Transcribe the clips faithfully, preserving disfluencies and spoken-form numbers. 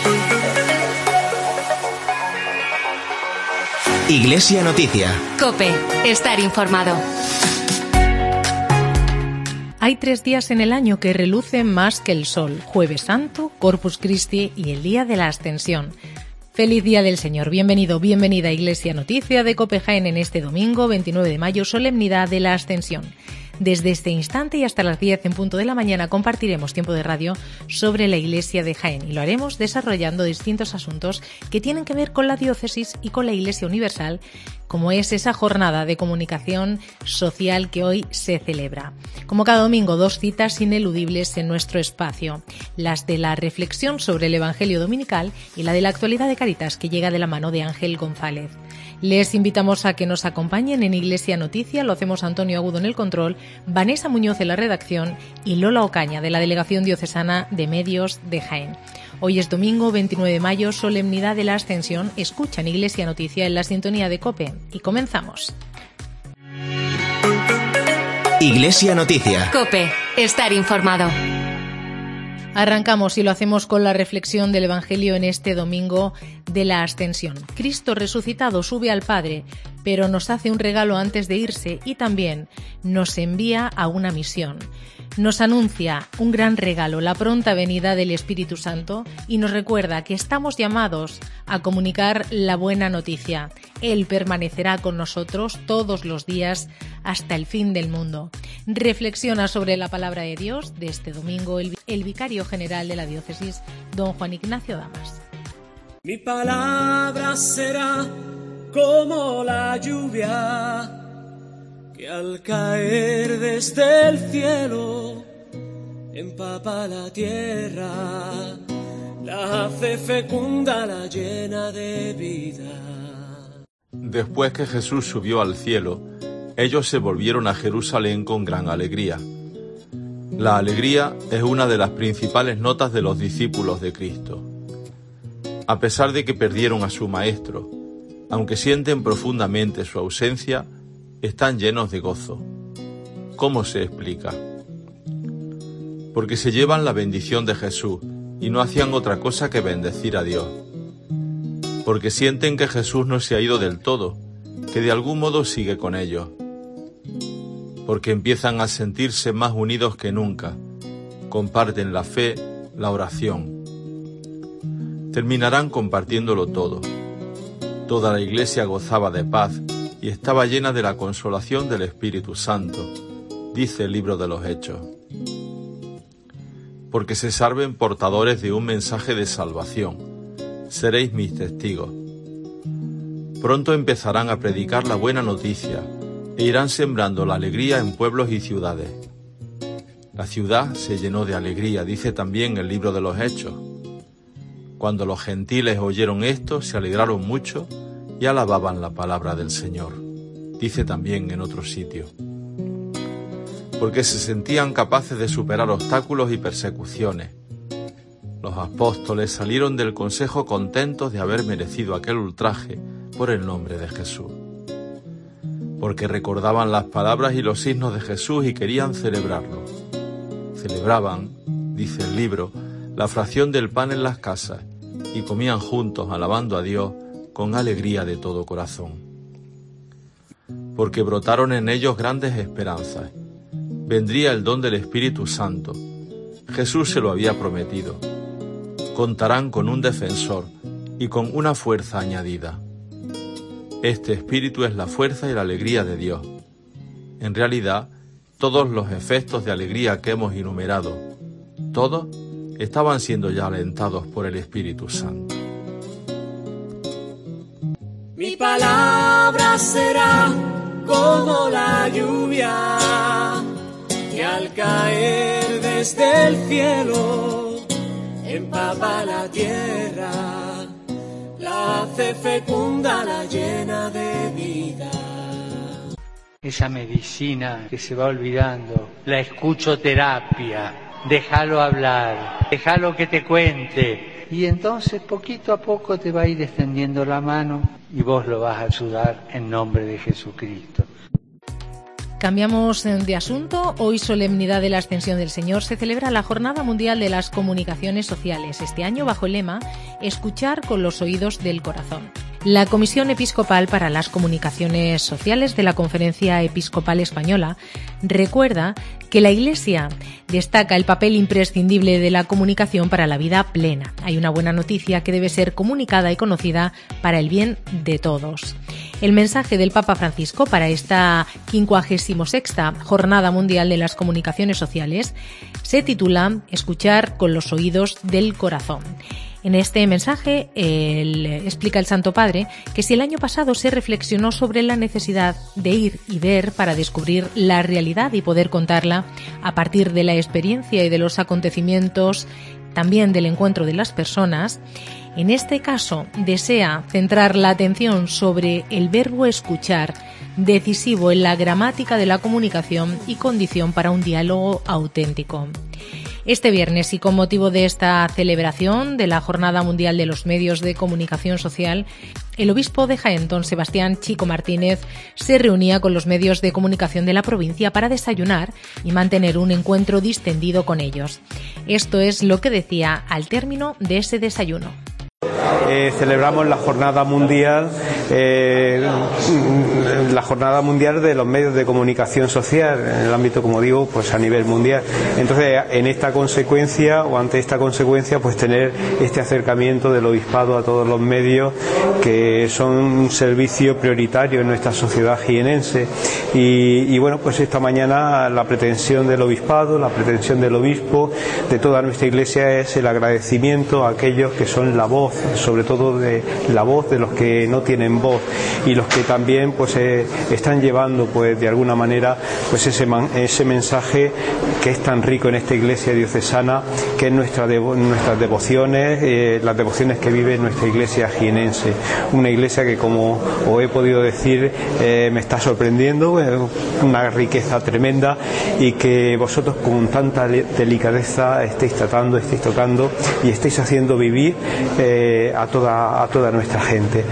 Iglesia Noticia. COPE. Estar informado. Hay tres días en el año que relucen más que el sol: Jueves Santo, Corpus Christi y el Día de la Ascensión. Feliz Día del Señor. Bienvenido, bienvenida a Iglesia Noticia de COPE Jaén en este domingo veintinueve de mayo, solemnidad de la Ascensión. Desde este instante y hasta las diez en punto de la mañana compartiremos tiempo de radio sobre la Iglesia de Jaén y lo haremos desarrollando distintos asuntos que tienen que ver con la diócesis y con la Iglesia Universal, como es esa jornada de comunicación social que hoy se celebra. Como cada domingo, dos citas ineludibles en nuestro espacio, las de la reflexión sobre el Evangelio dominical y la de la actualidad de Cáritas, que llega de la mano de Ángel González. Les invitamos a que nos acompañen en Iglesia Noticia. Lo hacemos Antonio Agudo en el control, Vanessa Muñoz en la redacción y Lola Ocaña de la Delegación Diocesana de Medios de Jaén. Hoy es domingo veintinueve de mayo, solemnidad de la Ascensión. Escuchan Iglesia Noticia en la sintonía de COPE y comenzamos. Iglesia Noticia. COPE. Estar informado. Arrancamos y lo hacemos con la reflexión del Evangelio en este domingo de la Ascensión. Cristo resucitado sube al Padre, pero nos hace un regalo antes de irse y también nos envía a una misión. Nos anuncia un gran regalo, la pronta venida del Espíritu Santo, y nos recuerda que estamos llamados a comunicar la buena noticia. Él permanecerá con nosotros todos los días hasta el fin del mundo. Reflexiona sobre la palabra de Dios de este domingo el, el vicario general de la diócesis, don Juan Ignacio Damas. Mi palabra será como la lluvia que al caer desde el cielo empapa la tierra, la hace fecunda, la llena de vida. Después que Jesús subió al cielo, ellos se volvieron a Jerusalén con gran alegría. La alegría es una de las principales notas de los discípulos de Cristo. A pesar de que perdieron a su maestro, aunque sienten profundamente su ausencia, están llenos de gozo. ¿Cómo se explica? Porque se llevan la bendición de Jesús y no hacían otra cosa que bendecir a Dios. Porque sienten que Jesús no se ha ido del todo, que de algún modo sigue con ellos. Porque empiezan a sentirse más unidos que nunca, comparten la fe, la oración. Terminarán compartiéndolo todo. Toda la iglesia gozaba de paz y estaba llena de la consolación del Espíritu Santo, dice el libro de los Hechos. Porque se salven portadores de un mensaje de salvación, seréis mis testigos. Pronto empezarán a predicar la buena noticia e irán sembrando la alegría en pueblos y ciudades. La ciudad se llenó de alegría, dice también el libro de los Hechos. Cuando los gentiles oyeron esto, se alegraron mucho y alababan la palabra del Señor, dice también en otro sitio. Porque se sentían capaces de superar obstáculos y persecuciones. Los apóstoles salieron del consejo contentos de haber merecido aquel ultraje por el nombre de Jesús. Porque recordaban las palabras y los signos de Jesús y querían celebrarlo. Celebraban, dice el libro, la fracción del pan en las casas y comían juntos alabando a Dios con alegría de todo corazón. Porque brotaron en ellos grandes esperanzas. Vendría el don del Espíritu Santo. Jesús se lo había prometido. Contarán con un defensor y con una fuerza añadida. Este Espíritu es la fuerza y la alegría de Dios. En realidad, todos los efectos de alegría que hemos enumerado, todos estaban siendo ya alentados por el Espíritu Santo. Mi palabra será como la lluvia que al caer desde el cielo empapa la tierra, la hace fecunda, la llena de vida. Esa medicina que se va olvidando, la escuchoterapia, déjalo hablar, déjalo que te cuente. Y entonces poquito a poco te va a ir extendiendo la mano y vos lo vas a ayudar en nombre de Jesucristo. Cambiamos de asunto. Hoy, solemnidad de la Ascensión del Señor, se celebra la Jornada Mundial de las Comunicaciones Sociales, este año bajo el lema Escuchar con los oídos del corazón. La Comisión Episcopal para las Comunicaciones Sociales de la Conferencia Episcopal Española recuerda que la Iglesia destaca el papel imprescindible de la comunicación para la vida plena. Hay una buena noticia que debe ser comunicada y conocida para el bien de todos. El mensaje del Papa Francisco para esta quincuagésima sexta Jornada Mundial de las Comunicaciones Sociales se titula Escuchar con los oídos del corazón. En este mensaje él explica el Santo Padre que si el año pasado se reflexionó sobre la necesidad de ir y ver para descubrir la realidad y poder contarla a partir de la experiencia y de los acontecimientos, también del encuentro de las personas, en este caso desea centrar la atención sobre el verbo escuchar, decisivo en la gramática de la comunicación y condición para un diálogo auténtico. Este viernes, y con motivo de esta celebración de la Jornada Mundial de los Medios de Comunicación Social, el obispo de Jaén, don Sebastián Chico Martínez, se reunía con los medios de comunicación de la provincia para desayunar y mantener un encuentro distendido con ellos. Esto es lo que decía al término de ese desayuno. Eh, celebramos la jornada mundial eh, la jornada mundial de los medios de comunicación social en el ámbito, como digo, pues a nivel mundial. Entonces, en esta consecuencia o ante esta consecuencia, pues tener este acercamiento del obispado a todos los medios, que son un servicio prioritario en nuestra sociedad jienense. Y, y bueno, pues esta mañana la pretensión del obispado, la pretensión del obispo, de toda nuestra Iglesia, es el agradecimiento a aquellos que son la voz, sobre todo de la voz de los que no tienen voz, y los que también pues eh, están llevando pues de alguna manera pues ese man, ese mensaje que es tan rico en esta Iglesia diocesana, que es nuestra devo, nuestras devociones, eh, las devociones que vive nuestra Iglesia jienense, una Iglesia que, como os he podido decir, eh, me está sorprendiendo, eh, una riqueza tremenda, y que vosotros con tanta delicadeza estéis tratando, estéis tocando y estáis haciendo vivir eh, a toda a toda nuestra gente.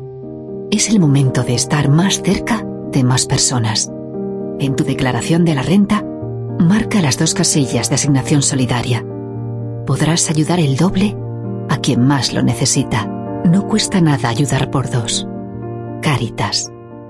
Es el momento de estar más cerca de más personas. En tu declaración de la renta, marca las dos casillas de asignación solidaria. Podrás ayudar el doble a quien más lo necesita. No cuesta nada ayudar por dos. Cáritas.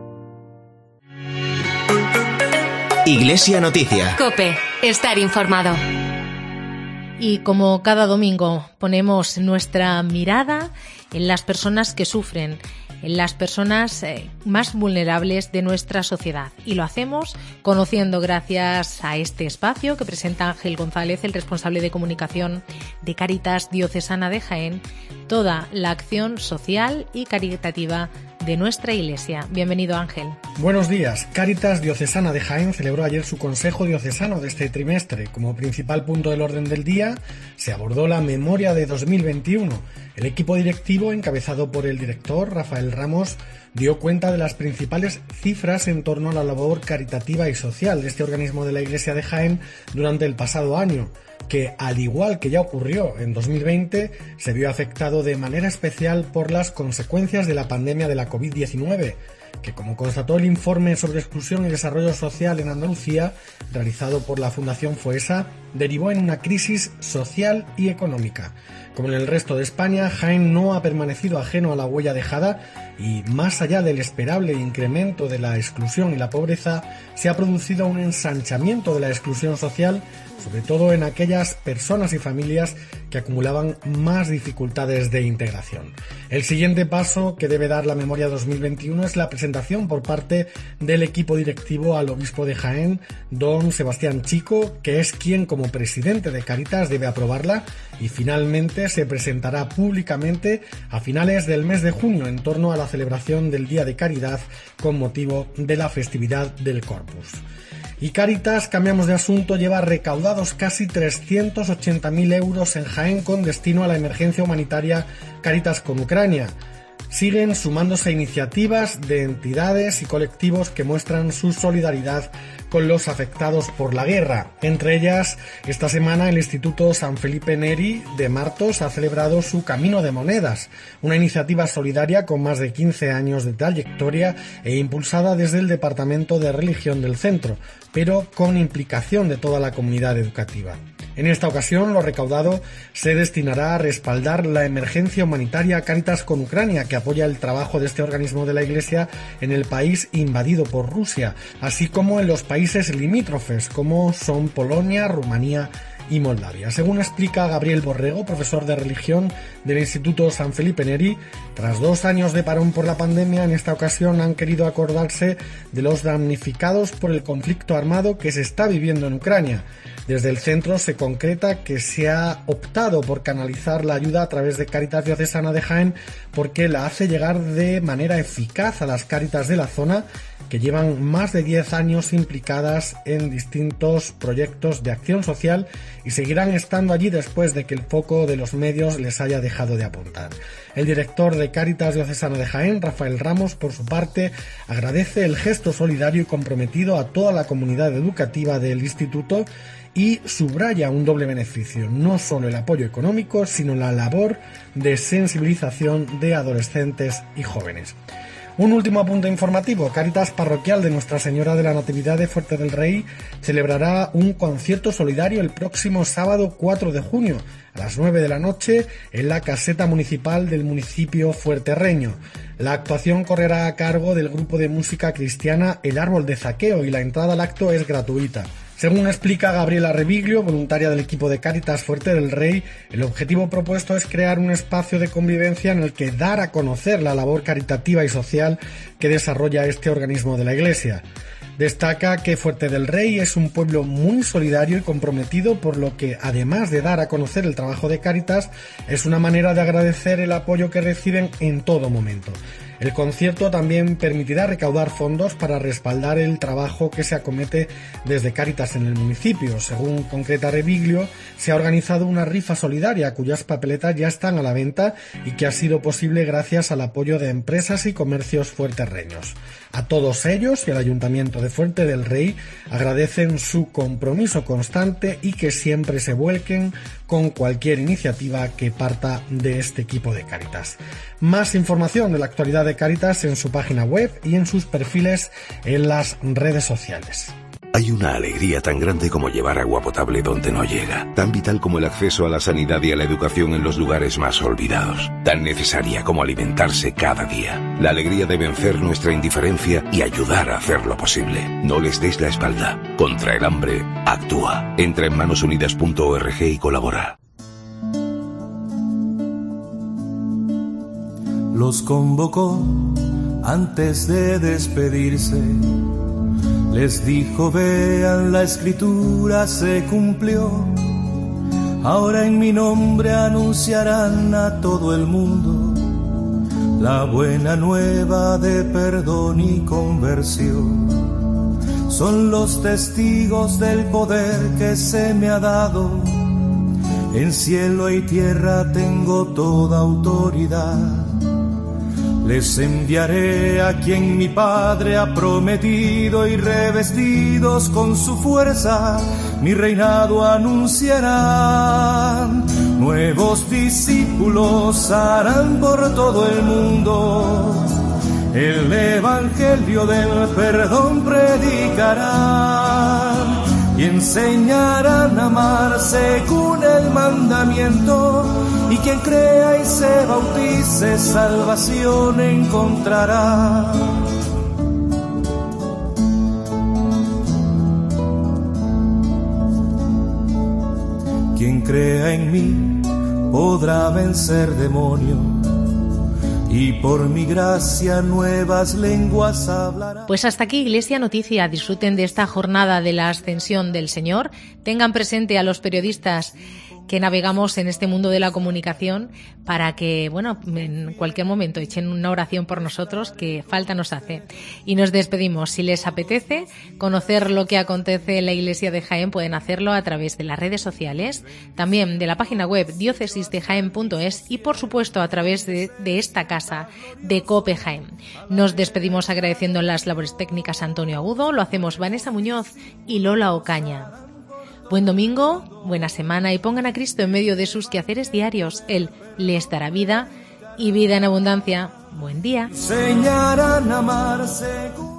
Iglesia Noticia. COPE. Estar informado. Y como cada domingo ponemos nuestra mirada en las personas que sufren, en las personas eh, más vulnerables de nuestra sociedad. Y lo hacemos conociendo, gracias a este espacio que presenta Ángel González, el responsable de comunicación de Cáritas Diocesana de Jaén, toda la acción social y caritativa de nuestra Iglesia. Bienvenido, Ángel. Buenos días. Cáritas Diocesana de Jaén celebró ayer su Consejo Diocesano de este trimestre. Como principal punto del orden del día se abordó la memoria de dos mil veintiuno. El equipo directivo, encabezado por el director Rafael Ramos, dio cuenta de las principales cifras en torno a la labor caritativa y social de este organismo de la Iglesia de Jaén durante el pasado año, que, al igual que ya ocurrió en dos mil veinte, se vio afectado de manera especial por las consecuencias de la pandemia de la covid diecinueve, que, como constató el informe sobre exclusión y desarrollo social en Andalucía, realizado por la Fundación FOESA, derivó en una crisis social y económica. Como en el resto de España, Jaén no ha permanecido ajeno a la huella dejada y, más allá del esperable incremento de la exclusión y la pobreza, se ha producido un ensanchamiento de la exclusión social, sobre todo en aquellas personas y familias que acumulaban más dificultades de integración. El siguiente paso que debe dar la memoria dos mil veintiuno es la presentación por parte del equipo directivo al obispo de Jaén, don Sebastián Chico, que es quien, como presidente de Cáritas, debe aprobarla, y finalmente se presentará públicamente a finales del mes de junio, en torno a la celebración del Día de Caridad con motivo de la festividad del Corpus. Y Cáritas, cambiamos de asunto, lleva recaudados casi trescientos ochenta mil euros en Jaén con destino a la emergencia humanitaria Cáritas con Ucrania. siguen sumándose iniciativas de entidades y colectivos que muestran su solidaridad con los afectados por la guerra. Entre ellas, esta semana el Instituto San Felipe Neri de Martos ha celebrado su Camino de Monedas, una iniciativa solidaria con más de quince años de trayectoria e impulsada desde el Departamento de Religión del centro, pero con implicación de toda la comunidad educativa. En esta ocasión, lo recaudado se destinará a respaldar la emergencia humanitaria Cáritas con Ucrania, que apoya el trabajo de este organismo de la Iglesia en el país invadido por Rusia, así como en los países limítrofes, como son Polonia, Rumanía y Moldavia. Según explica Gabriel Borrego, profesor de religión del Instituto San Felipe Neri, tras dos años de parón por la pandemia, en esta ocasión han querido acordarse de los damnificados por el conflicto armado que se está viviendo en Ucrania. Desde el centro se concreta que se ha optado por canalizar la ayuda a través de Cáritas Diocesana de Jaén porque la hace llegar de manera eficaz a las Cáritas de la zona, que llevan más de diez años implicadas en distintos proyectos de acción social y seguirán estando allí después de que el foco de los medios les haya dejado de apuntar. El director de Cáritas Diocesana de Jaén, Rafael Ramos, por su parte, agradece el gesto solidario y comprometido a toda la comunidad educativa del instituto y subraya un doble beneficio, no solo el apoyo económico, sino la labor de sensibilización de adolescentes y jóvenes. Un último apunte informativo. Cáritas Parroquial de Nuestra Señora de la Natividad de Fuerte del Rey celebrará un concierto solidario el próximo sábado cuatro de junio a las nueve de la noche en la caseta municipal del municipio fuerterreño. La actuación correrá a cargo del grupo de música cristiana El Árbol de Zaqueo y la entrada al acto es gratuita. Según explica Gabriela Reviglio, voluntaria del equipo de Cáritas Fuerte del Rey, el objetivo propuesto es crear un espacio de convivencia en el que dar a conocer la labor caritativa y social que desarrolla este organismo de la Iglesia. Destaca que Fuerte del Rey es un pueblo muy solidario y comprometido, por lo que, además de dar a conocer el trabajo de Cáritas, es una manera de agradecer el apoyo que reciben en todo momento. El concierto también permitirá recaudar fondos para respaldar el trabajo que se acomete desde Cáritas en el municipio. Según concreta Reviglio, se ha organizado una rifa solidaria cuyas papeletas ya están a la venta y que ha sido posible gracias al apoyo de empresas y comercios fuerterreños. A todos ellos y al Ayuntamiento de Fuerte del Rey agradecen su compromiso constante y que siempre se vuelquen con cualquier iniciativa que parta de este equipo de Cáritas. Más información de la actualidad de Cáritas en su página web y en sus perfiles en las redes sociales. Hay una alegría tan grande como llevar agua potable donde no llega, tan vital como el acceso a la sanidad y a la educación en los lugares más olvidados, tan necesaria como alimentarse cada día. La alegría de vencer nuestra indiferencia y ayudar a hacerlo posible. No les des la espalda. Contra el hambre, actúa. Entra en manos unidas punto org y colabora. Los convocó antes de despedirse. Les dijo, vean, la escritura se cumplió. Ahora en mi nombre anunciarán a todo el mundo la buena nueva de perdón y conversión. Son los testigos del poder que se me ha dado. En cielo y tierra tengo toda autoridad. Les enviaré a quien mi Padre ha prometido y revestidos con su fuerza mi reinado anunciarán. Nuevos discípulos harán por todo el mundo, el evangelio del perdón predicarán y enseñarán a amar según el mandamiento. Y quien crea y se bautice, salvación encontrará. Quien crea en mí podrá vencer demonio, y por mi gracia nuevas lenguas hablará. Pues hasta aquí Iglesia Noticia. Disfruten de esta jornada de la Ascensión del Señor. Tengan presente a los periodistas que navegamos en este mundo de la comunicación para que, bueno, en cualquier momento echen una oración por nosotros, que falta nos hace. Y nos despedimos. Si les apetece conocer lo que acontece en la Iglesia de Jaén, pueden hacerlo a través de las redes sociales, también de la página web diócesis de jaén punto es y, por supuesto, a través de, de esta casa de COPE Jaén. Nos despedimos agradeciendo las labores técnicas a Antonio Agudo, lo hacemos Vanessa Muñoz y Lola Ocaña. Buen domingo, buena semana y pongan a Cristo en medio de sus quehaceres diarios. Él les dará vida y vida en abundancia. Buen día. Enseñarán a amarse.